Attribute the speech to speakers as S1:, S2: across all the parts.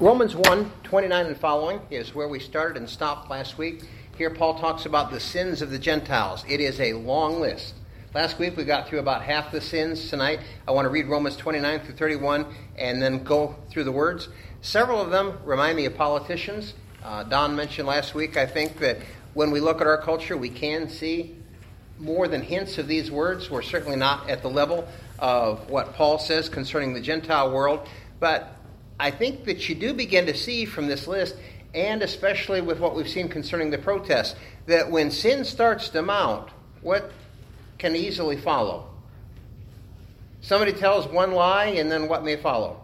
S1: Romans 1:29 and following is where we started and stopped last week. Here Paul talks about the sins of the Gentiles. It is a long list. Last week we got through about half the sins. Tonight I want to read Romans 29 through 31 and then go through the words. Several of them remind me of politicians. Don mentioned last week, I think, that when we look at our culture, we can see more than hints of these words. We're certainly not at the level of what Paul says concerning the Gentile world, but I think that you do begin to see from this list, and especially with what we've seen concerning the protests, that when sin starts to mount, what can easily follow? Somebody tells one lie, and then what may follow?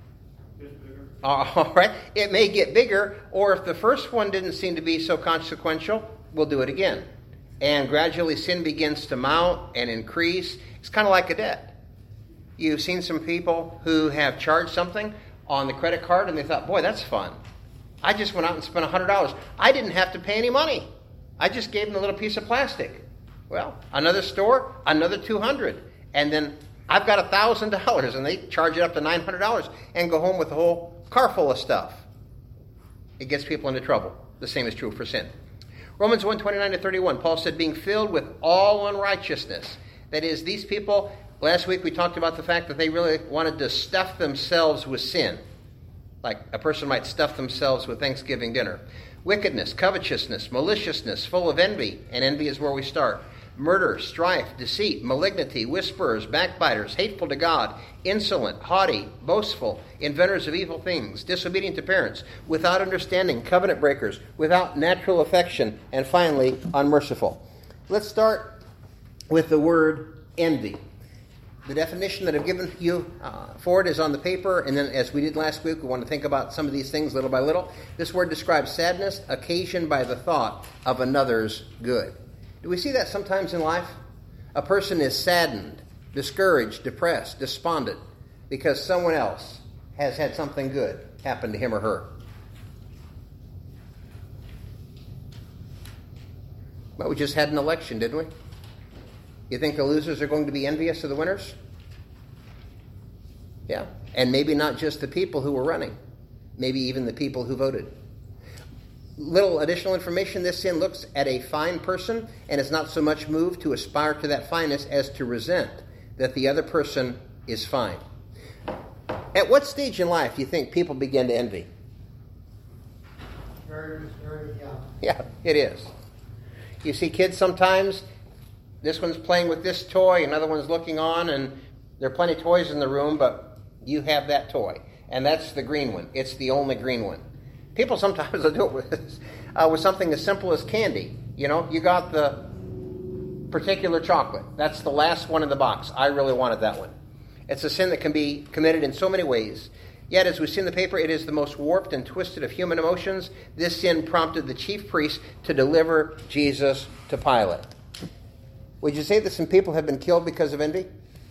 S1: All right, it may get bigger, or if the first one didn't seem to be so consequential, we'll do it again. And gradually sin begins to mount and increase. It's kind of like a debt. You've seen some people who have charged something on the credit card, and they thought, boy, that's fun. I just went out and spent $100. I didn't have to pay any money. I just gave them a little piece of plastic. Well, another store, another $200. And then I've got $1,000, and they charge it up to $900 and go home with a whole car full of stuff. It gets people into trouble. The same is true for sin. Romans 1:29 to 31, Paul said, being filled with all unrighteousness. That is, these people, last week we talked about the fact that they really wanted to stuff themselves with sin. Like a person might stuff themselves with Thanksgiving dinner. Wickedness, covetousness, maliciousness, full of envy. And envy is where we start. Murder, strife, deceit, malignity, whisperers, backbiters, hateful to God, insolent, haughty, boastful, inventors of evil things, disobedient to parents, without understanding, covenant breakers, without natural affection, and finally, unmerciful. Let's start with the word envy. The definition that I've given you for it is on the paper, and then as we did last week, we want to think about some of these things little by little. This word describes sadness occasioned by the thought of another's good. Do we see that sometimes in life? A person is saddened, discouraged, depressed, despondent because someone else has had something good happen to him or her. Well, we just had an election, didn't we? You think the losers are going to be envious of the winners? Yeah. And maybe not just the people who were running. Maybe even the people who voted. Little additional information, this sin looks at a fine person and is not so much moved to aspire to that fineness as to resent that the other person is fine. At what stage in life do you think people begin to envy?
S2: Very, very young.
S1: Yeah, it is. You see kids sometimes, this one's playing with this toy, another one's looking on, and there are plenty of toys in the room, but you have that toy. And that's the green one. It's the only green one. People sometimes will do it with something as simple as candy. You know, you got the particular chocolate. That's the last one in the box. I really wanted that one. It's a sin that can be committed in so many ways. Yet, as we see in the paper, it is the most warped and twisted of human emotions. This sin prompted the chief priest to deliver Jesus to Pilate. Would you say that some people have been killed because of envy?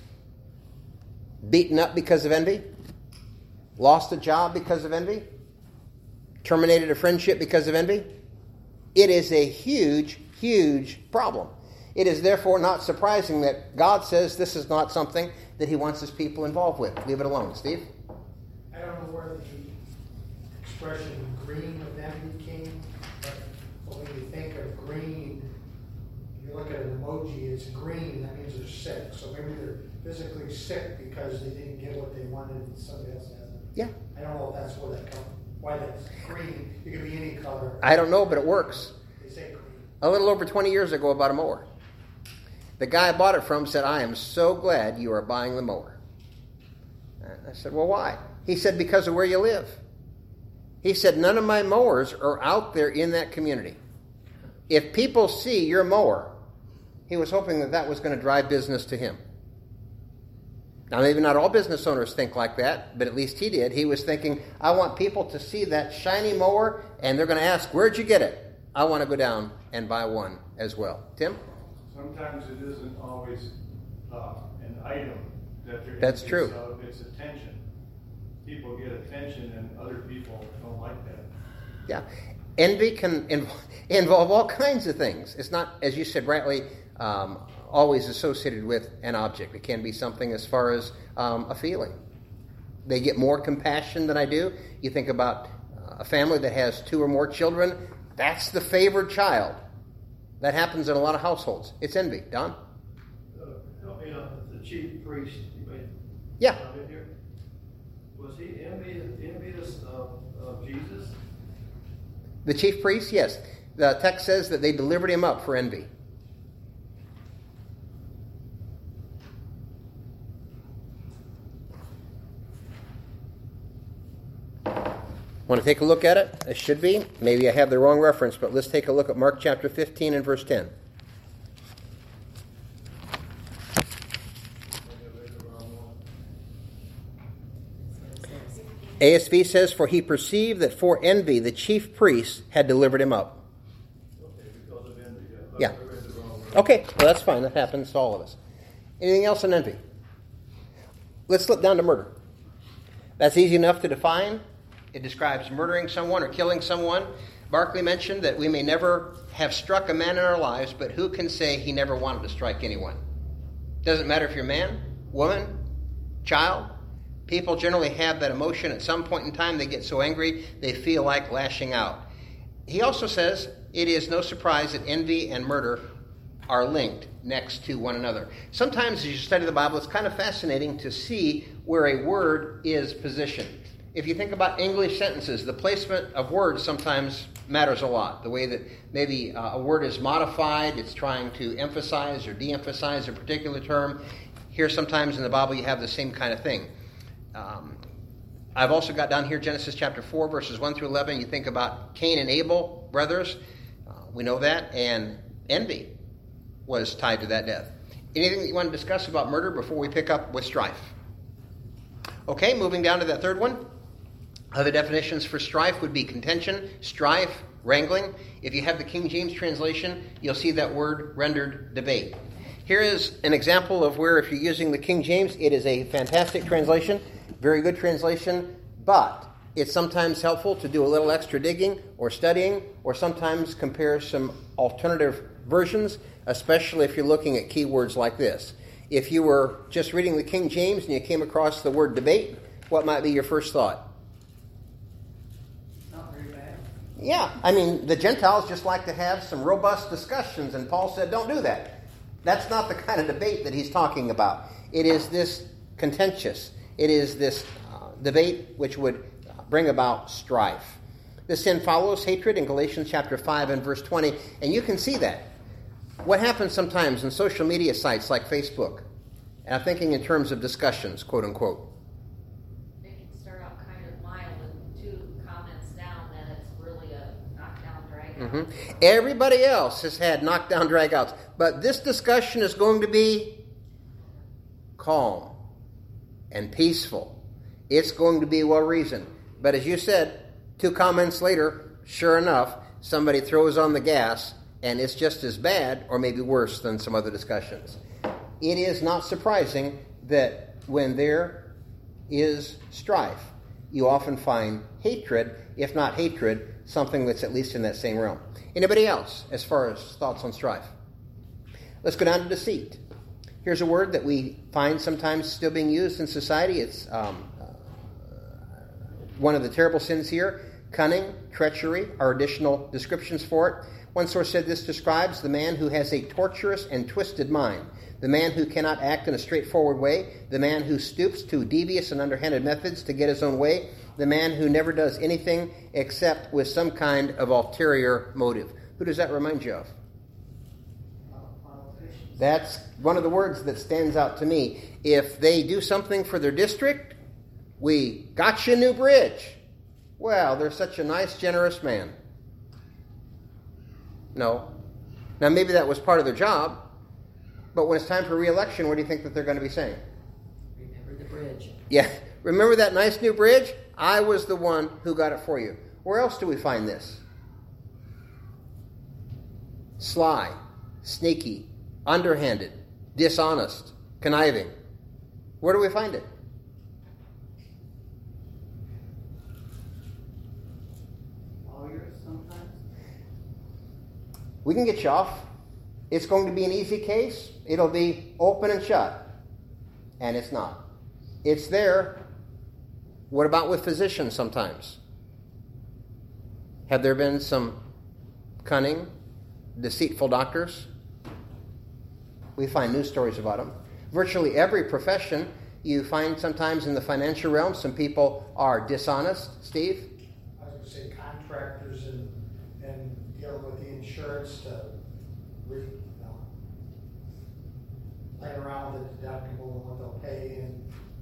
S1: Beaten up because of envy? Lost a job because of envy? Terminated a friendship because of envy? It is a huge, huge problem. It is therefore not surprising that God says this is not something that he wants his people involved with. Leave it alone. Steve?
S2: I don't know where the expression green of envy came, but when you think of green, you look at an emoji, it's green, that means they're sick. So maybe they're physically sick because they didn't get what they wanted and somebody else has it.
S1: Yeah.
S2: I don't know if that's where that comes from. Why that's green. It could be any color.
S1: I don't know, but it works.
S2: They say green.
S1: A little over 20 years ago, I bought a mower. The guy I bought it from said, I am so glad you are buying the mower. I said, well, why? He said, because of where you live. He said, none of my mowers are out there in that community. If people see your mower, he was hoping that that was going to drive business to him. Now, maybe not all business owners think like that, but at least he did. He was thinking, I want people to see that shiny mower, and they're going to ask, where'd you get it? I want to go down and buy one as well. Tim?
S3: Sometimes it isn't always an item that they're
S1: That's true.
S3: So it's attention. People get attention, and other people don't like that.
S1: Yeah. Envy can involve all kinds of things. It's not, as you said rightly, always associated with an object. It can be something as far as a feeling. they get more compassion than I do. You think about a family that has 2 or more children. That's the favored child. That happens in a lot of households. It's envy. Don?
S3: Help me out. The chief priest, you made
S1: Yeah.
S3: comment here. Was he envious of Jesus?
S1: The chief priest, yes. The text says that they delivered him up for envy. Want to take a look at it? It should be. Maybe I have the wrong reference, but let's take a look at Mark chapter 15 and verse 10. ASV says, "For he perceived that for envy the chief priests had delivered him up."
S3: Okay, because of envy.
S1: Yeah.
S3: I read the wrong word.
S1: Okay, well that's fine. That happens to all of us. Anything else on envy? Let's slip down to murder. That's easy enough to define. It describes murdering someone or killing someone. Barclay mentioned that we may never have struck a man in our lives, but who can say he never wanted to strike anyone? Doesn't matter if you're man, woman, child. People generally have that emotion. At some point in time, they get so angry, they feel like lashing out. He also says it is no surprise that envy and murder are linked next to one another. Sometimes as you study the Bible, it's kind of fascinating to see where a word is positioned. If you think about English sentences, the placement of words sometimes matters a lot. The way that maybe a word is modified, it's trying to emphasize or de-emphasize a particular term. Here sometimes in the Bible you have the same kind of thing. I've also got down here Genesis chapter 4, verses 1 through 11. You think about Cain and Abel, brothers. We know that. And envy was tied to that death. Anything that you want to discuss about murder before we pick up with strife? Okay, moving down to that third one. Other definitions for strife would be contention, strife, wrangling. If you have the King James translation, you'll see that word rendered debate. Here is an example of where, if you're using the King James, it is a fantastic translation, very good translation, but it's sometimes helpful to do a little extra digging or studying, or sometimes compare some alternative versions, especially if you're looking at keywords like this. If you were just reading the King James and you came across the word debate, what might be your first thought?
S2: Not very bad.
S1: Yeah, I mean, the Gentiles just like to have some robust discussions, and Paul said, don't do that. That's not the kind of debate that he's talking about. It is this contentious. It is this debate which would bring about strife. The sin follows hatred in Galatians chapter 5 and verse 20, and you can see that. What happens sometimes in social media sites like Facebook, and I'm thinking in terms of discussions, quote unquote.
S4: It can start out kind of mild and 2 comments down, then it's really a knockdown, drag out.
S1: Mm-hmm. Everybody else has had knockdown, drag-outs, but this discussion is going to be calm and peaceful. It's going to be well-reasoned. But as you said, 2 comments later, sure enough, somebody throws on the gas, and it's just as bad or maybe worse than some other discussions. It is not surprising that when there is strife, you often find hatred, if not hatred, something that's at least in that same realm. Anybody else as far as thoughts on strife? Let's go down to deceit. Here's a word that we find sometimes still being used in society. It's one of the terrible sins here. Cunning, treachery are additional descriptions for it. One source said this describes the man who has a torturous and twisted mind, the man who cannot act in a straightforward way, the man who stoops to devious and underhanded methods to get his own way, the man who never does anything except with some kind of ulterior motive. Who does that remind you of?
S2: Politicians.
S1: That's one of the words that stands out to me. If they do something for their district, we got you a new bridge. Well, they're such a nice, generous man. No. Now, maybe that was part of their job, but when it's time for re-election, what do you think that they're going to be saying?
S2: Remember the bridge.
S1: Yeah, remember that nice new bridge? I was the one who got it for you. Where else do we find this? Sly, sneaky, underhanded, dishonest, conniving. Where do we find it?
S2: Lawyers sometimes.
S1: We can get you off. It's going to be an easy case. It'll be open and shut. And it's not. It's there, What about with physicians sometimes? Have there been some cunning, deceitful doctors? We find news stories about them. Virtually every profession, you find sometimes in the financial realm, some people are dishonest. Steve?
S2: I was going to say contractors and dealing with the insurance to playing around with the deductible and what they'll pay. And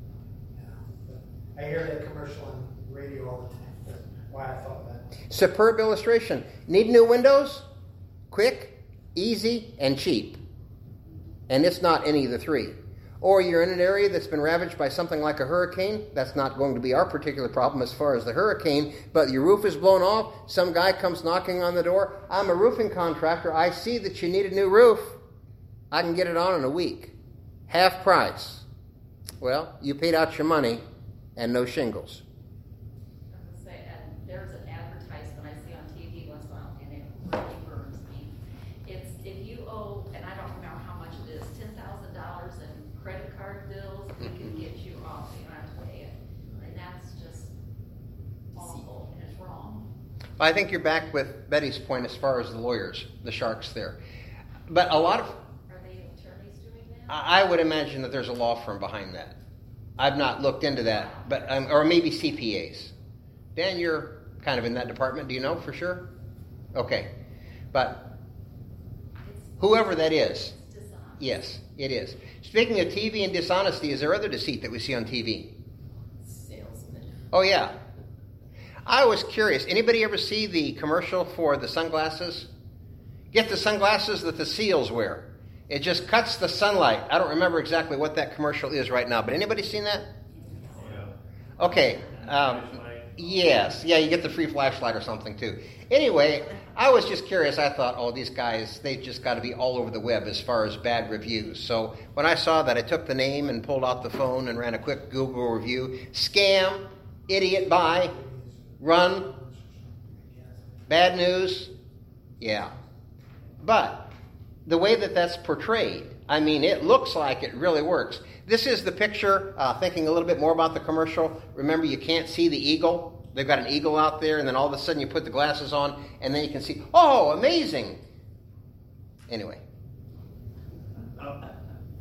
S2: I hear that commercial on the radio all the time. That's why I thought of that.
S1: Superb illustration. Need new windows? Quick, easy, and cheap. And it's not any of the three. Or you're in an area that's been ravaged by something like a hurricane. That's not going to be our particular problem as far as the hurricane, but your roof is blown off. Some guy comes knocking on the door. I'm a roofing contractor. I see that you need a new roof. I can get it on in a week. Half price. Well, you paid out your money and no shingles.
S4: I was gonna say, and there's an advertisement I see on TV once in a while, and it really burns me. It's if you owe, and I don't remember how much it is, $10,000 in credit card bills, we can get you off, so you don't have to pay it. And that's just awful, and it's wrong.
S1: I think you're back with Betty's point as far as the lawyers, the sharks there. But a lot of,
S4: Are they attorneys doing that?
S1: I would imagine that there's a law firm behind that. I've not looked into that, but or maybe CPAs. Dan, you're kind of in that department. Do you know for sure? Okay. But whoever that is,
S4: It's dishonest.
S1: yes, it is. Speaking of TV and dishonesty, is there other deceit that we see on TV?
S4: Salesman.
S1: Oh, yeah. I was curious. Anybody ever see the commercial for the sunglasses? Get the sunglasses that the SEALs wear. It just cuts the sunlight. I don't remember exactly what that commercial is right now, but anybody seen that? Okay. Yes. Yeah, you get the free flashlight or something too. Anyway, I was just curious. I thought, oh, these guys, they've just got to be all over the web as far as bad reviews. So when I saw that, I took the name and pulled out the phone and ran a quick Google review. Scam, idiot buy, run, bad news. Yeah. But the way that that's portrayed, I mean, it looks like it really works. This is the picture, thinking a little bit more about the commercial. Remember, you can't see the eagle. They've got an eagle out there, and then all of a sudden you put the glasses on, and then you can see, oh, amazing. Anyway.
S3: But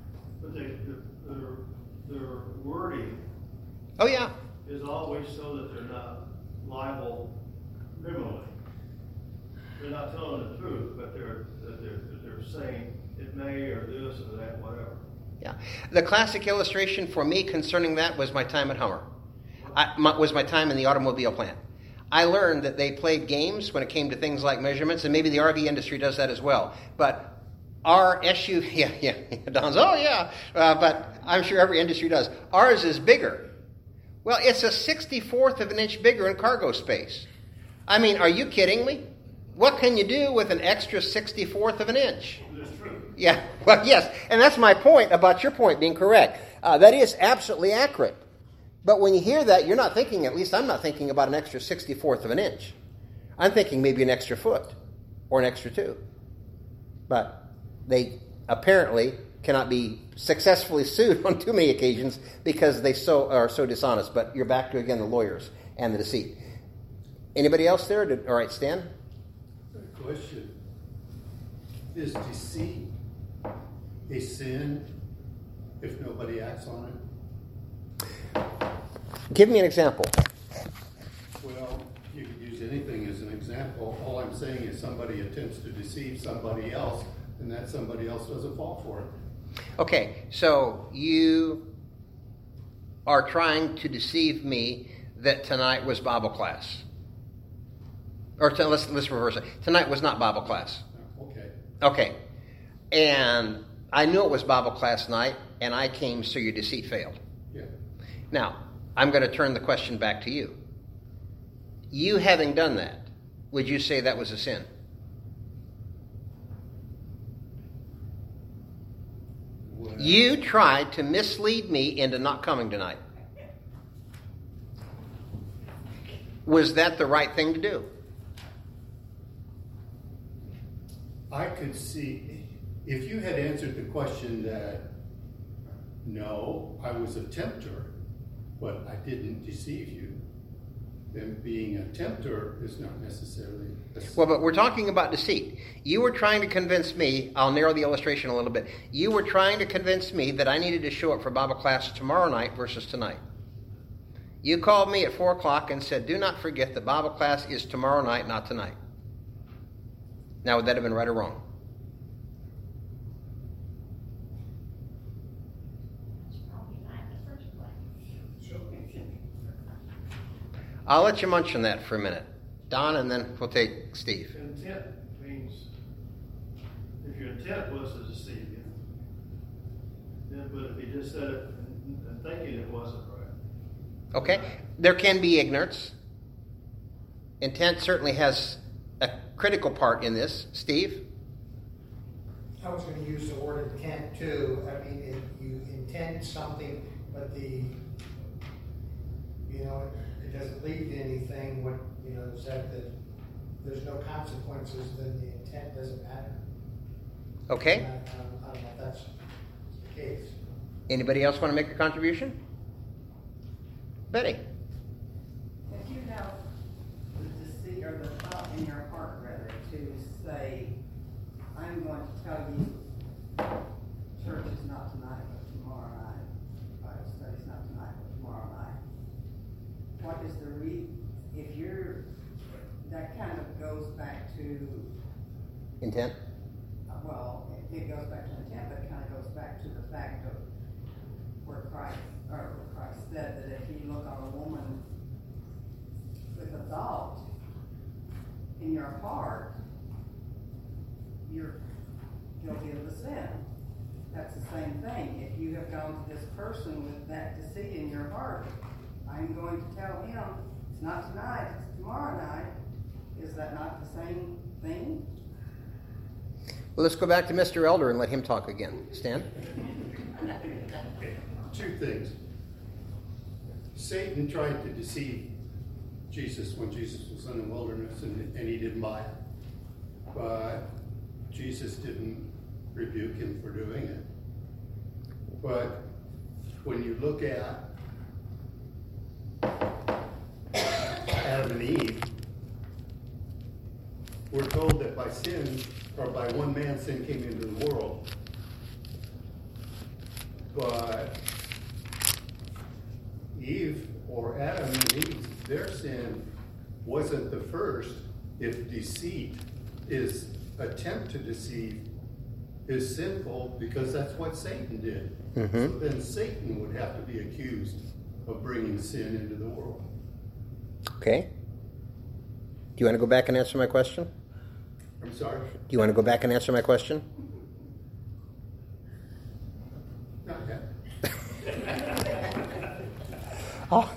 S3: their wording
S1: Oh, yeah.
S3: is always so that they're not liable criminally. They're not telling the truth, but they're saying it may or this or that, whatever.
S1: Yeah. The classic illustration for me concerning that was my time at Hummer. Was my time in the automobile plant. I learned that they played games when it came to things like measurements, and maybe the RV industry does that as well. But our SUV, yeah, Don's, oh yeah, but I'm sure every industry does. Ours is bigger. Well, it's a 64th of an inch bigger in cargo space. I mean, are you kidding me? What can you do with an extra 64th of an inch?
S3: That's true.
S1: Yeah, well, yes, and that's my point about your point being correct. That is absolutely accurate. But when you hear that, you're not thinking, at least I'm not thinking about an extra 64th of an inch. I'm thinking maybe an extra foot or an extra 2. But they apparently cannot be successfully sued on too many occasions because they are so dishonest. But you're back to, again, the lawyers and the deceit. Anybody else there? All right, Stan?
S5: Question. Is deceit a sin if nobody acts on it?
S1: Give me an example.
S5: Well, you could use anything as an example. All I'm saying is somebody attempts to deceive somebody else, and that somebody else doesn't fall for it.
S1: Okay, so you are trying to deceive me that tonight was Bible class. Or let's reverse it. Tonight was not Bible class.
S5: Okay.
S1: Okay. And I knew it was Bible class night, and I came, so your deceit failed.
S5: Yeah.
S1: Now, I'm going to turn the question back to you. You having done that, would you say that was a sin?
S5: Well,
S1: You tried to mislead me into not coming tonight. Was that the right thing to do?
S5: I could see, if you had answered the question that, no, I was a tempter, but I didn't deceive you, then being a tempter is not necessarily a sin.
S1: Well, but we're talking about deceit. You were trying to convince me, I'll narrow the illustration a little bit. You were trying to convince me that I needed to show up for Bible class tomorrow night versus tonight. You called me at 4 o'clock and said, do not forget the Bible class is tomorrow night, not tonight. Now, would that have been right or wrong? I'll let you munch on that for a minute. Don, and then we'll take Steve.
S3: Intent means, if your intent was to deceive you, then, but if you just said it and thinking it wasn't right.
S1: Okay? There can be ignorance. Intent certainly has a critical part in this. Steve?
S2: I was going to use the word intent too. I mean, you intend something, but it doesn't lead to anything. What is that there's no consequences, then the intent doesn't matter.
S1: Okay.
S2: I don't know if that's the case.
S1: Anybody else want to make a contribution? Betty?
S6: If you have the deceit or the thought in your heart, rather, to say, I'm going to tell you church is not tonight, but tomorrow night. Bible study is not tonight, but tomorrow night. What is the if you're, that kind of goes back to,
S1: Intent?
S6: It goes back to intent, but it kind of goes back to the fact of where Christ said that if you look on a woman with a thought in your heart, you're guilty of the sin. That's the same thing. If you have gone to this person with that deceit in your heart, I'm going to tell him, it's not tonight, it's tomorrow night. Is that not the same thing?
S1: Well, let's go back to Mr. Elder and let him talk again. Stan?
S5: Okay, 2 things. Satan tried to deceive Jesus when Jesus was in the wilderness, and he didn't buy it. But Jesus didn't rebuke him for doing it. But when you look at Adam and Eve, we're told that by sin, or by one man, sin came into the world. But Eve, or Adam and Eve, their sin wasn't the first. If deceit is attempt to deceive is sinful, because that's what Satan did.
S1: Mm-hmm.
S5: So then Satan would have to be accused of bringing sin into the world.
S1: Okay. Do you want to go back and answer my question?
S5: I'm sorry?
S1: Do you want to go back and answer my question?
S5: Not yet.
S1: Oh.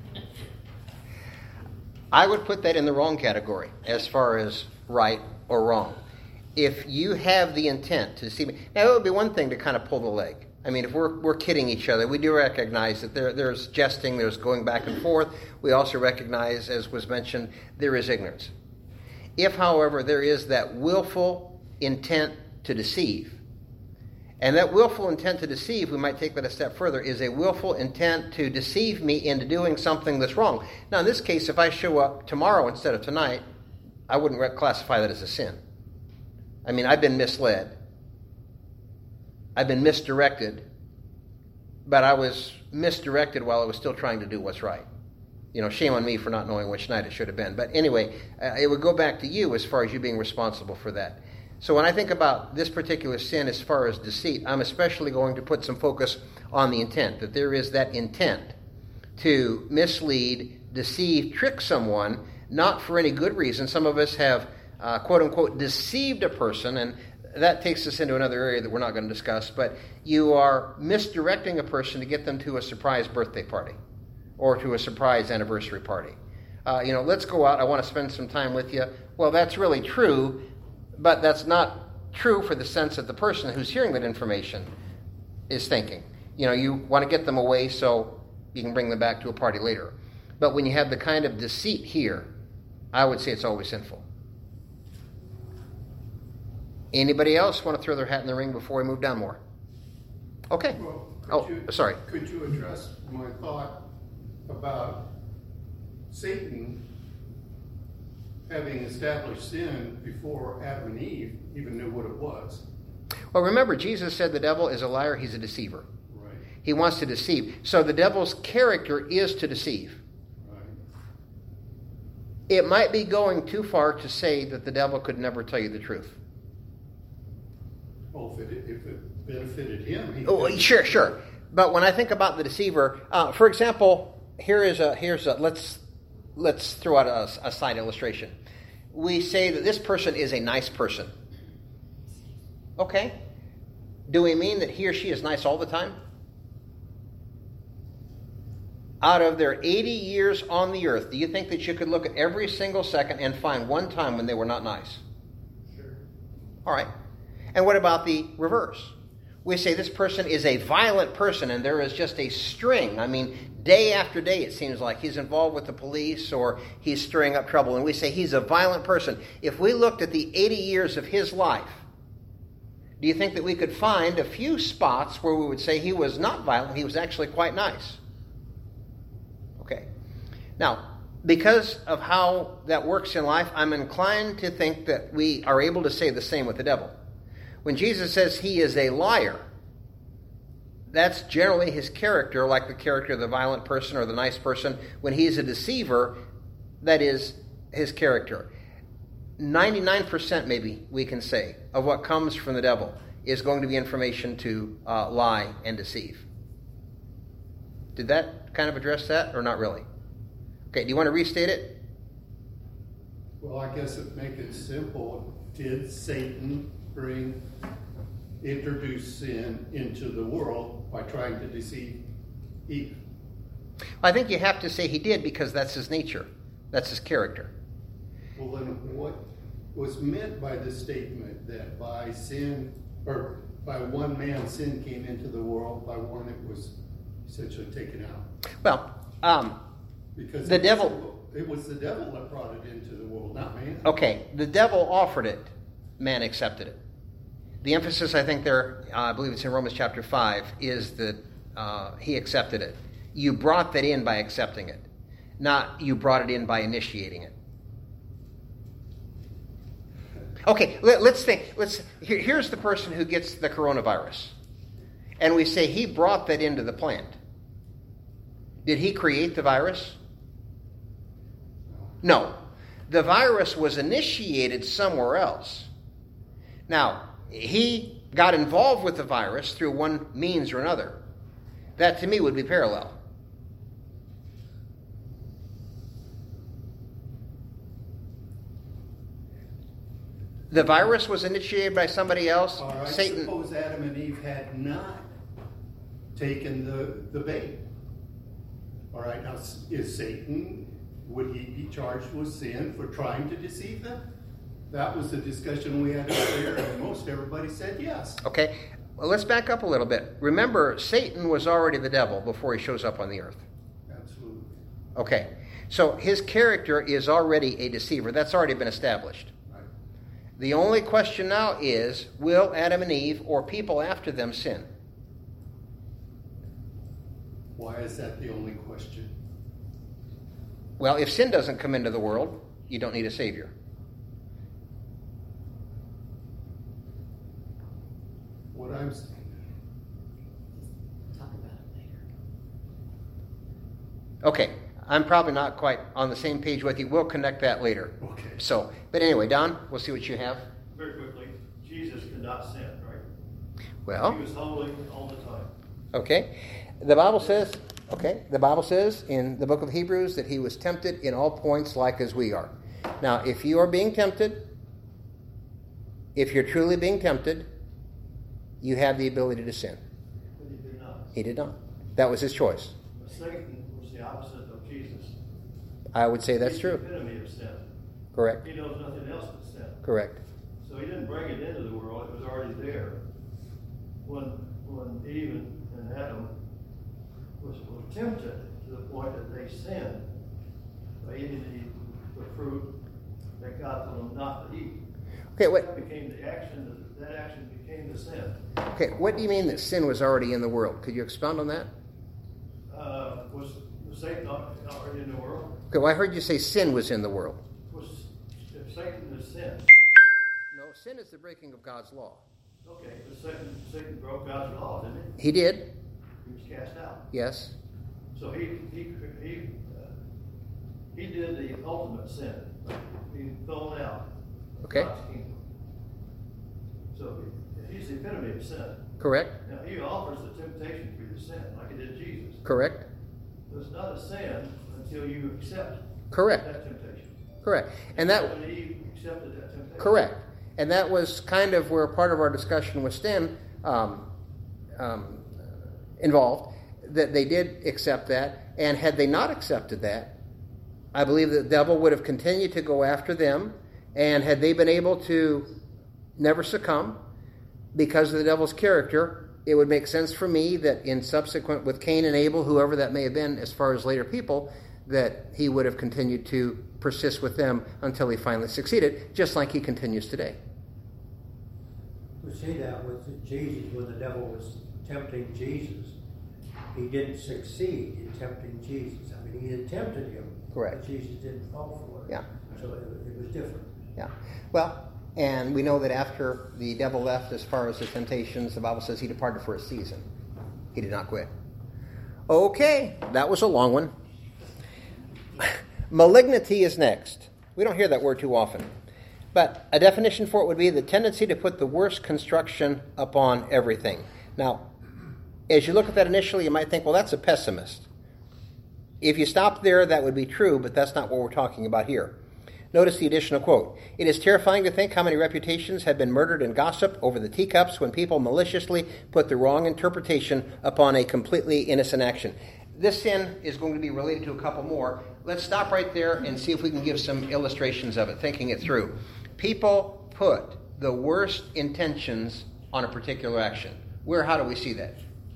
S1: I would put that in the wrong category as far as right or wrong. If you have the intent to deceive me, now it would be one thing to kind of pull the leg. I mean, if we're kidding each other, we do recognize that there's jesting, there's going back and forth. We also recognize, as was mentioned, there is ignorance. If, however, there is that willful intent to deceive, and that willful intent to deceive, we might take that a step further, is a willful intent to deceive me into doing something that's wrong. Now, in this case, if I show up tomorrow instead of tonight, I wouldn't classify that as a sin. I mean, I've been misled. I've been misdirected, but I was misdirected while I was still trying to do what's right. Shame on me for not knowing which night it should have been. But anyway, it would go back to you as far as you being responsible for that. So when I think about this particular sin as far as deceit, I'm especially going to put some focus on the intent, that there is that intent to mislead, deceive, trick someone, not for any good reason. Some of us have, quote-unquote, deceived a person, and that takes us into another area that we're not going to discuss, but you are misdirecting a person to get them to a surprise birthday party or to a surprise anniversary party. Let's go out, I want to spend some time with you. Well, that's really true, but that's not true for the sense that the person who's hearing that information is thinking. You want to get them away so you can bring them back to a party later. But when you have the kind of deceit here, I would say it's always sinful. Anybody else want to throw their hat in the ring before we move down more? Okay.
S5: Well,
S1: Sorry.
S5: Could you address my thought about Satan having established sin before Adam and Eve even knew what it was.
S1: Well, remember, Jesus said the devil is a liar, he's a deceiver.
S5: Right.
S1: He wants to deceive. So the devil's character is to deceive.
S5: Right.
S1: It might be going too far to say that the devil could never tell you the truth.
S5: Well, if it benefited him, he
S1: Oh, sure. But when I think about the deceiver, for example, here's a let's throw out a side illustration. We say that this person is a nice person. Okay. Do we mean that he or she is nice all the time? Out of their 80 years on the earth, do you think that you could look at every single second and find one time when they were not nice?
S2: Sure.
S1: All right. And what about the reverse? We say this person is a violent person, and there is just a string. I mean, day after day, it seems like he's involved with the police or he's stirring up trouble. And we say he's a violent person. If we looked at the 80 years of his life, do you think that we could find a few spots where we would say he was not violent, he was actually quite nice? Okay. Now, because of how that works in life, I'm inclined to think that we are able to say the same with the devil. When Jesus says he is a liar, that's generally his character, like the character of the violent person or the nice person. When he's a deceiver, that is his character. 99% maybe we can say of what comes from the devil is going to be information to lie and deceive. Did that kind of address that or not really? Okay, do you want to restate it?
S5: Well, I guess to make it simple, did Satan introduce sin into the world by trying to deceive Eve?
S1: I think you have to say he did because that's his nature. That's his character.
S5: Well, then what was meant by the statement that by sin, or by one man sin came into the world, by one it was essentially taken out?
S1: Well,
S5: because
S1: the devil...
S5: It was the devil that brought it into the world, not man.
S1: Okay, the devil offered it. Man accepted it. The emphasis, I think there, I believe it's in Romans chapter 5, is that he accepted it. You brought that in by accepting it, not you brought it in by initiating it. Okay, let's think. Here's the person who gets the coronavirus. And we say he brought that into the plant. Did he create the virus? No. The virus was initiated somewhere else. Now, he got involved with the virus through one means or another. That to me would be parallel. The virus was initiated by somebody else.
S5: All right,
S1: Satan.
S5: suppose Adam and Eve had not taken the bait. All right, now is Satan, would he be charged with sin for trying to deceive them? That was the discussion we had earlier, and most everybody said yes.
S1: Okay, well, let's back up a little bit. Remember, Satan was already the devil before he shows up on the earth.
S5: Absolutely.
S1: Okay, so his character is already a deceiver. That's already been established.
S5: Right.
S1: The only question now is, will Adam and Eve or people after them sin?
S5: Why is that the only question?
S1: Well, if sin doesn't come into the world, you don't need a Savior.
S5: What I'm saying.
S4: Talk about it later.
S1: Okay, I'm probably not quite on the same page with you. We'll connect that later.
S5: Okay.
S1: So, but anyway, Don, we'll see what you have.
S3: Very quickly, Jesus could not sin, right?
S1: Well,
S3: He was holy all the time.
S1: okay. The Bible says in the book of Hebrews that he was tempted in all points like as we are. Now, if you are being tempted, if you're truly being tempted, you have the ability to sin.
S3: But he did not.
S1: He did not. That was his choice.
S3: But Satan was the opposite of Jesus.
S1: I would say that's
S3: He's
S1: true.
S3: the epitome of sin.
S1: Correct.
S3: He knows nothing else but sin.
S1: Correct.
S3: So he didn't bring it into the world. It was already there. When Eve and Adam were tempted to the point that they sinned by eating the fruit that God told them not to eat.
S1: Okay,
S3: That became the action. That action became the sin.
S1: what do you mean that sin was already in the world? Could you expound on that?
S3: Was Satan already in the world?
S1: Okay, well, I heard you say sin was in the world.
S3: If Satan is sin.
S1: No, sin is the breaking of God's law.
S3: Okay, but Satan broke God's law, didn't he?
S1: He did.
S3: He was cast out.
S1: Yes.
S3: So he did the ultimate sin. He thrown out of
S1: Okay.
S3: God's kingdom. So he's the epitome of sin.
S1: Correct.
S3: Now he offers the temptation for your sin, like he did Jesus.
S1: Correct.
S3: But it's not a sin until you accept
S1: Correct.
S3: that temptation.
S1: Correct. And that
S3: When he accepted that temptation.
S1: correct. And that was kind of where part of our discussion with Stem involved, that they did accept that. And had they not accepted that, I believe the devil would have continued to go after them. And had they been able to never succumb because of the devil's character, it would make sense for me that in subsequent with Cain and Abel, whoever that may have been as far as later people, that he would have continued to persist with them until he finally succeeded, just like he continues today.
S7: We see that with Jesus when the devil was tempting Jesus. He didn't succeed in tempting Jesus. I mean, he had tempted him,
S1: Correct.
S7: but Jesus didn't fall for it.
S1: Yeah.
S7: So it was different.
S1: Yeah. Well, and we know that after the devil left, as far as the temptations, the Bible says he departed for a season. He did not quit. Okay, that was a long one. Malignity is next. We don't hear that word too often. But a definition for it would be the tendency to put the worst construction upon everything. Now, as you look at that initially, you might think, well, that's a pessimist. If you stop there, that would be true, but that's not what we're talking about here. Notice the additional quote. It is terrifying to think how many reputations have been murdered in gossip over the teacups when people maliciously put the wrong interpretation upon a completely innocent action. This sin is going to be related to a couple more. Let's stop right there and see if we can give some illustrations of it, thinking it through. People put the worst intentions on a particular action. How do we see that?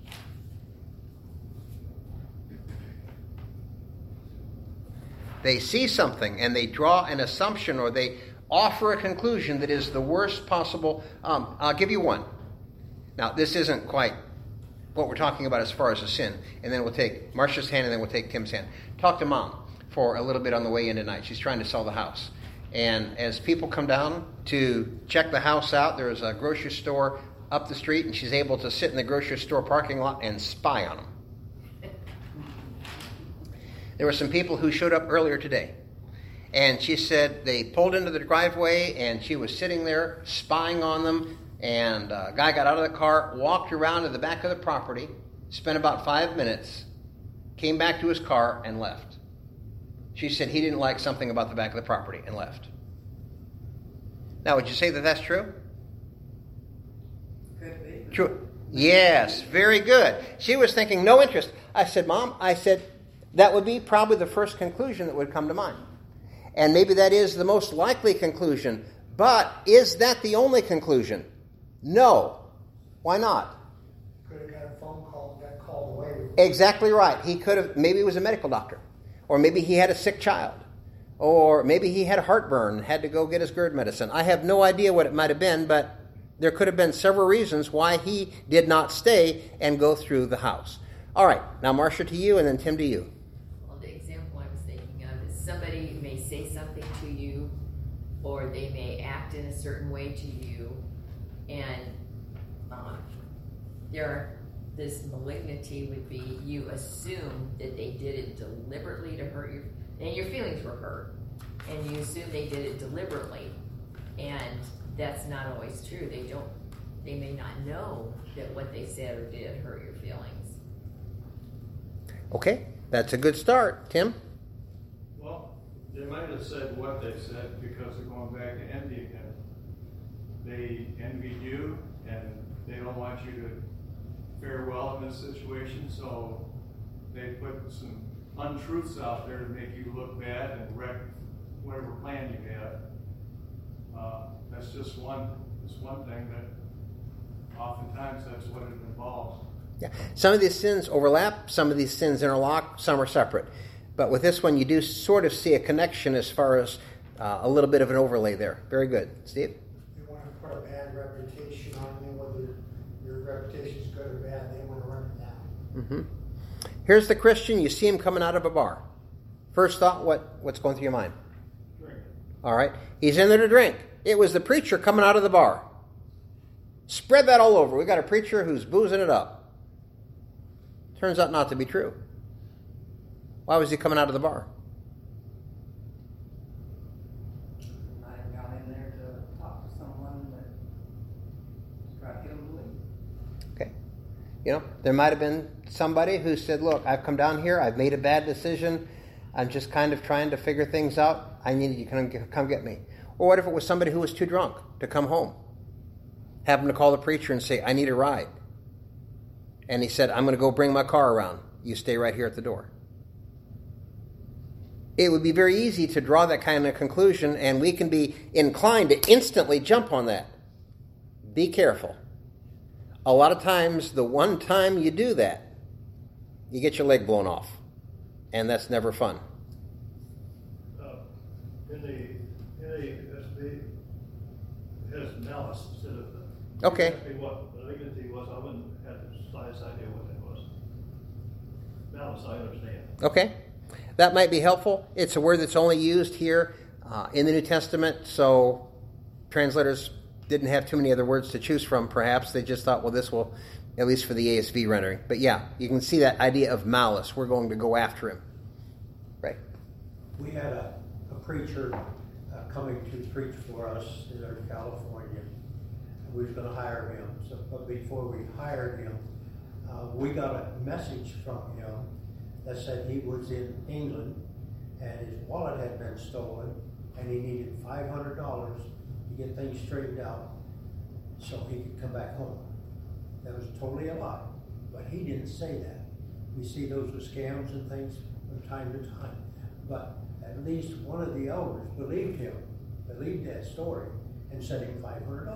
S1: They see something and they draw an assumption or they offer a conclusion that is the worst possible. I'll give you one. Now, this isn't quite what we're talking about as far as a sin. And then we'll take Marcia's hand and then we'll take Tim's hand. Talk to Mom for a little bit on the way in tonight. She's trying to sell the house. And as people come down to check the house out, there's a grocery store up the street, and she's able to sit in the grocery store parking lot and spy on them. There were some people who showed up earlier today. And she said they pulled into the driveway, and she was sitting there spying on them. And a guy got out of the car, walked around to the back of the property, spent about 5 minutes, came back to his car, and left. She said he didn't like something about the back of the property and left. Now, would you say that that's true?
S6: Could be.
S1: True. Yes, very good. She was thinking no interest. I said, Mom, that would be probably the first conclusion that would come to mind. And maybe that is the most likely conclusion. But is that the only conclusion? No. Why not?
S2: Could have got a phone call and got called away.
S1: Exactly right. He could have, maybe he was a medical doctor. Or maybe he had a sick child. Or maybe he had a heartburn and had to go get his GERD medicine. I have no idea what it might have been, but there could have been several reasons why he did not stay and go through the house. All right. Now, Marcia, to you, and then Tim, to you.
S8: Well, the example I was thinking of is somebody may say something to you, or they may act in a certain way to you, and this malignity would be you assume that they did it deliberately to hurt you, and your feelings were hurt, and you assume they did it deliberately, and that's not always true. They may not know that what they said or did hurt your feelings.
S1: Okay, that's a good start. Tim?
S3: Well, they might have said what they said because they're going back to envy again. They envied you, and they don't want you to fare well in this situation, so they put some untruths out there to make you look bad and wreck whatever plan you have. That's just one thing that oftentimes that's what it involves.
S1: Yeah. Some of these sins overlap, some of these sins interlock, some are separate. But with this one, you do sort of see a connection as far as a little bit of an overlay there. Very good. Steve?
S2: They want to put a bad reputation on you, whether your reputation is good or bad, they want to run it down.
S1: Mm-hmm. Here's the Christian, you see him coming out of a bar. First thought, what's going through your mind?
S3: Drink.
S1: All right. He's in there to drink. It was the preacher coming out of the bar. Spread that all over. We got a preacher who's boozing it up. Turns out not to be true. Why was he coming out of the bar?
S6: I got in there to talk to someone that tried to get them to leave.
S1: Okay. You know, there might have been somebody who said, look, I've come down here. I've made a bad decision. I'm just kind of trying to figure things out. I need you to come get me. Or what if it was somebody who was too drunk to come home? Have him to call the preacher and say, I need a ride. And he said, I'm going to go bring my car around. You stay right here at the door. It would be very easy to draw that kind of conclusion, and we can be inclined to instantly jump on that. Be careful. A lot of times, the one time you do that, you get your leg blown off. And that's never fun.
S9: In the NASB, it has malice instead of...
S1: Okay.
S9: Asked me what malignity was, I wouldn't have the slightest idea what that was. Malice, I understand.
S1: Okay. That might be helpful. It's a word that's only used here in the New Testament, so translators didn't have too many other words to choose from, perhaps. They just thought, well, this will, at least for the ASV rendering. But yeah, you can see that idea of malice. We're going to go after him. Right.
S7: We had a preacher coming to preach for us in California. We was going to hire him. But before we hired him, we got a message from him that said he was in England and his wallet had been stolen and he needed $500 to get things straightened out so he could come back home. That was totally a lie, but he didn't say that. We see those with scams and things from time to time, but at least one of the elders believed that story, and sent him $500.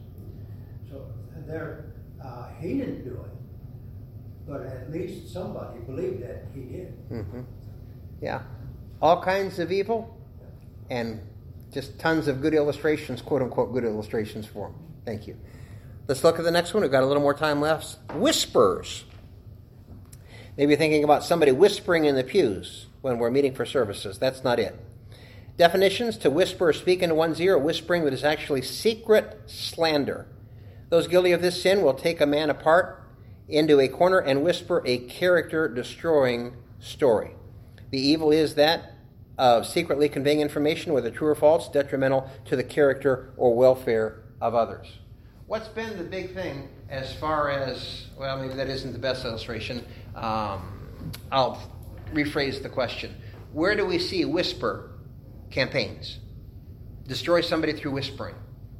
S7: So there, he didn't do it, but at least somebody believed that he did.
S1: Mm-hmm. Yeah. All kinds of evil, and just tons of good illustrations, quote-unquote good illustrations for them. Thank you. Let's look at the next one. We've got a little more time left. Whispers. Maybe you're thinking about somebody whispering in the pews when we're meeting for services. That's not it. Definitions: to whisper or speak into one's ear, whispering that is actually secret slander. Those guilty of this sin will take a man apart into a corner and whisper a character-destroying story. The evil is that of secretly conveying information, whether true or false, detrimental to the character or welfare of others. What's been the big thing as far as, well, maybe that isn't the best illustration. I'll rephrase the question. Where do we see whisper campaigns? Destroy somebody through whispering.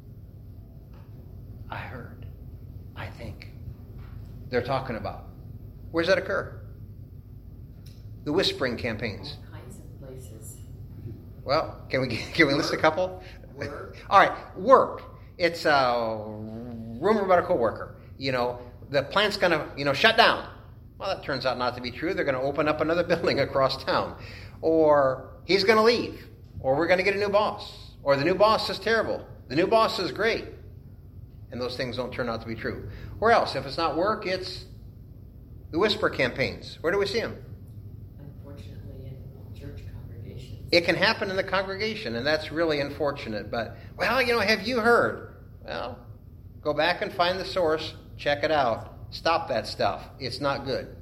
S1: I heard. I think. They're talking about. Where does that occur? The whispering campaigns.
S8: All kinds of places.
S1: Well, can we list a couple?
S8: Work.
S1: All right, work. It's a rumor about a coworker. The plant's going to, shut down. Well, that turns out not to be true. They're going to open up another building across town. Or he's going to leave. Or we're going to get a new boss. Or the new boss is terrible. The new boss is great. And those things don't turn out to be true. Where else? If it's not work, it's the whisper campaigns. Where do we see them?
S8: Unfortunately, in church congregations.
S1: It can happen in the congregation, and that's really unfortunate. But, have you heard? Well, go back and find the source. Check it out. Stop that stuff. It's not good.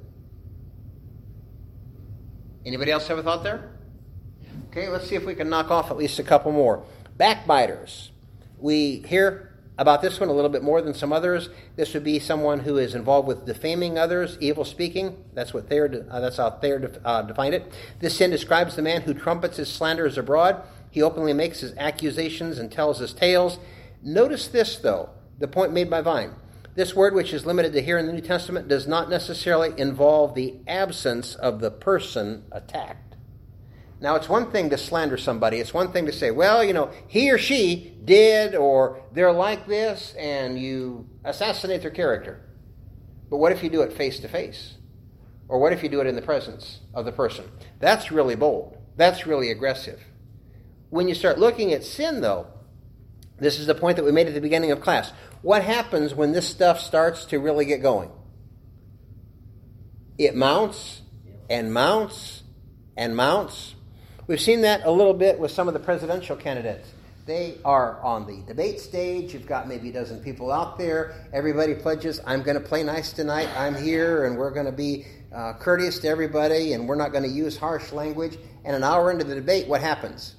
S1: Anybody else have a thought there? Okay, let's see if we can knock off at least a couple more. Backbiters. We hear about this one a little bit more than some others. This would be someone who is involved with defaming others, evil speaking. That's how Thayer defined it. This sin describes the man who trumpets his slanders abroad. He openly makes his accusations and tells his tales. Notice this, though, the point made by Vine. This word, which is limited to here in the New Testament, does not necessarily involve the absence of the person attacked. Now, it's one thing to slander somebody. It's one thing to say, well, he or she did, or they're like this, and you assassinate their character. But what if you do it face to face? Or what if you do it in the presence of the person? That's really bold. That's really aggressive. When you start looking at sin, though, this is the point that we made at the beginning of class. What happens when this stuff starts to really get going? It mounts, and mounts and mounts. We've seen that a little bit with some of the presidential candidates. They are on the debate stage. You've got maybe a dozen people out there. Everybody pledges, I'm going to play nice tonight. I'm here, and we're going to be courteous to everybody, and we're not going to use harsh language. And an hour into the debate, what happens?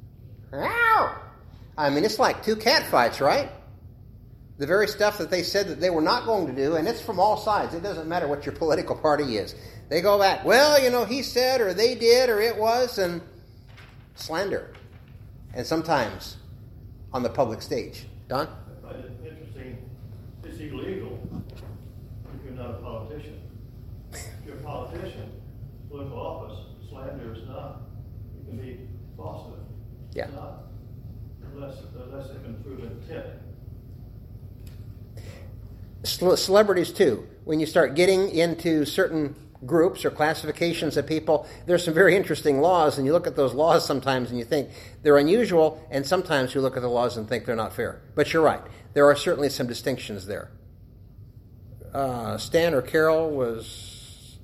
S1: I mean, it's like two cat fights, right? The very stuff that they said that they were not going to do, and it's from all sides. It doesn't matter what your political party is. They go back, well, you know, he said, or they did, or it was, and slander. And sometimes on the public stage. Don?
S9: I find it interesting. It's illegal if you're not a politician. If you're a politician, political office, slander is not. It can be falsehood.
S1: Yeah.
S9: It's not. Unless it can prove intent.
S1: Celebrities, too. When you start getting into certain groups or classifications of people, there's some very interesting laws, and you look at those laws sometimes and you think they're unusual, and sometimes you look at the laws and think they're not fair. But you're right. There are certainly some distinctions there. Stan or Carol was...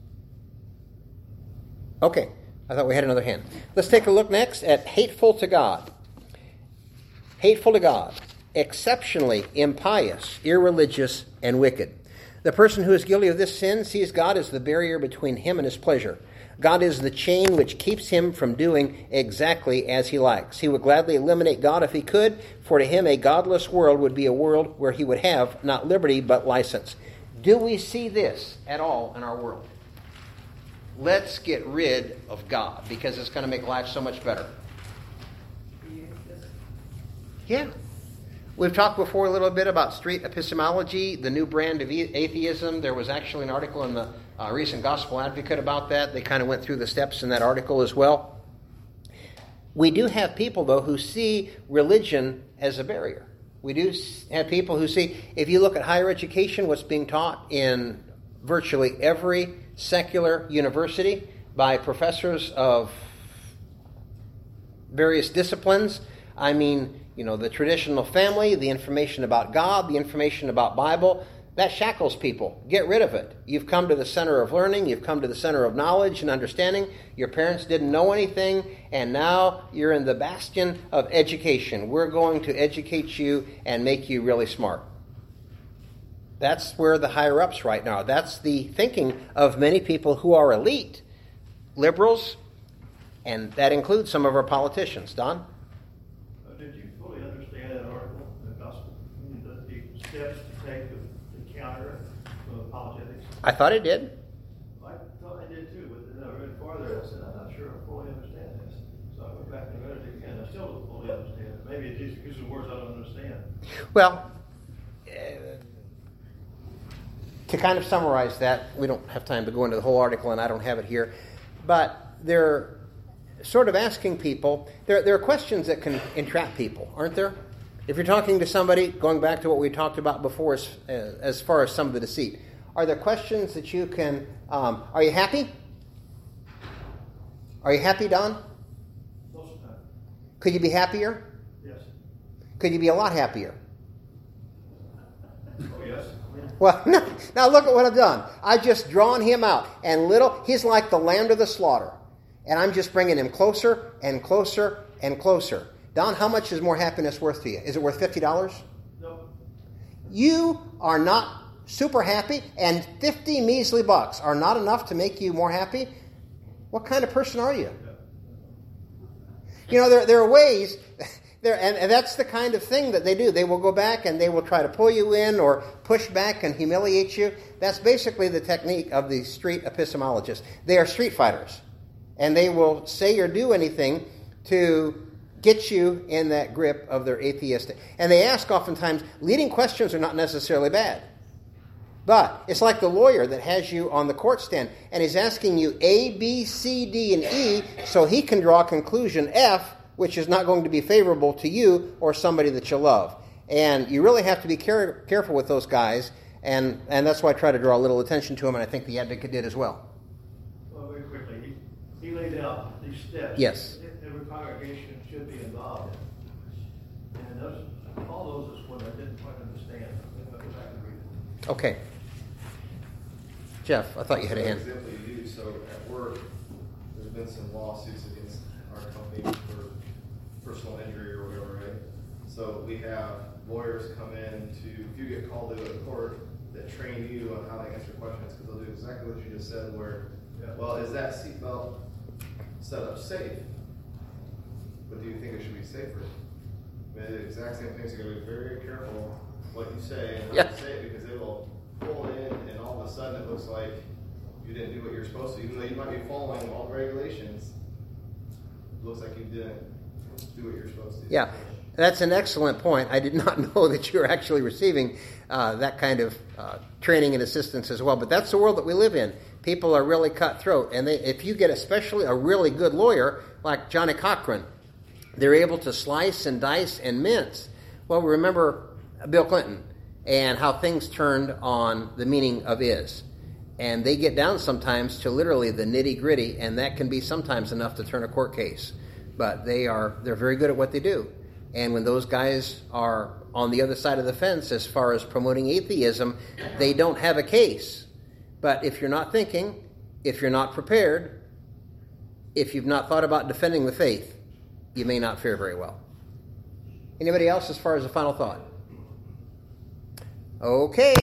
S1: Okay. I thought we had another hand. Let's take a look next at hateful to God. Hateful to God. Exceptionally impious, irreligious, and wicked. The person who is guilty of this sin sees God as the barrier between him and his pleasure. God is the chain which keeps him from doing exactly as he likes. He would gladly eliminate God if he could, for to him a godless world would be a world where he would have not liberty but license. Do we see this at all in our world? Let's get rid of God because it's going to make life so much better. Yeah. We've talked before a little bit about street epistemology, the new brand of atheism. There was actually an article in the recent Gospel Advocate about that. They kind of went through the steps in that article as well. We do have people, though, who see religion as a barrier. We do have people who see, if you look at higher education, what's being taught in virtually every secular university by professors of various disciplines. I mean, you know, the traditional family, the information about God, the information about Bible, that shackles people. Get rid of it. You've come to the center of learning. You've come to the center of knowledge and understanding. Your parents didn't know anything, and now you're in the bastion of education. We're going to educate you and make you really smart. That's where the higher-ups right now. That's the thinking of many people who are elite, liberals, and that includes some of our politicians. Don?
S9: Did you fully understand that article in the Gospel? The steps to take to counter politics?
S1: I thought it did.
S9: I thought I did too, but then I read farther. I said, I'm not sure I fully understand this. So I went back and read it again. I still don't fully understand it. Maybe it's just because of words I don't understand.
S1: Well, to kind of summarize that, we don't have time to go into the whole article, and I don't have it here, but they're sort of asking people, there are questions that can entrap people, aren't there? If you're talking to somebody, going back to what we talked about before as far as some of the deceit, are there questions that you can, are you happy? Are you happy, Don?
S9: Most of the time.
S1: Could you be happier?
S9: Yes.
S1: Could you be a lot happier?
S9: Oh, yes.
S1: Well, now look at what I've done. I've just drawn him out. And he's like the lamb to the slaughter. And I'm just bringing him closer and closer and closer. Don, how much is more happiness worth to you? Is it worth $50?
S9: No.
S1: You are not super happy, and 50 measly bucks are not enough to make you more happy? What kind of person are you? You know, there are ways... And that's the kind of thing that they do. They will go back and they will try to pull you in or push back and humiliate you. That's basically the technique of the street epistemologists. They are street fighters. And they will say or do anything to get you in that grip of their atheistic. And they ask oftentimes, leading questions are not necessarily bad. But it's like the lawyer that has you on the court stand and he's asking you A, B, C, D, and E so he can draw a conclusion F, which is not going to be favorable to you or somebody that you love. And you really have to be careful with those guys, and that's why I try to draw a little attention to them, and I think the Advocate did as well.
S9: Well, very quickly, he laid out these steps.
S1: Yes.
S9: Every congregation should be involved in. And all those is what I didn't quite understand. I go back and read it.
S1: Okay. Jeff, I thought you had a hand.
S10: For example, you use So at work, there's been some lawsuits against our company for personal injury or whatever, right? So we have lawyers come in to, if you get called to a court, that train you on how to answer questions, because they'll do exactly what you just said, where, well, is that seatbelt set up safe? But do you think it should be safer? I mean, the exact same thing, so you gotta be very careful what you say and how you say it, because it will pull in, and all of a sudden it looks like you didn't do what you're supposed to, even though you might be following all the regulations. It looks like you didn't do what you're supposed to.
S1: Yeah, that's an excellent point. I did not know that you're actually receiving that kind of training and assistance as well. But that's the world that we live in. People are really cutthroat. And if you get especially a really good lawyer like Johnny Cochran, they're able to slice and dice and mince. Well, remember Bill Clinton and how things turned on the meaning of is. And they get down sometimes to literally the nitty-gritty, and that can be sometimes enough to turn a court case. But they're very good at what they do. And when those guys are on the other side of the fence as far as promoting atheism, they don't have a case. But if you're not thinking, if you're not prepared, if you've not thought about defending the faith, you may not fare very well. Anybody else as far as a final thought? Okay.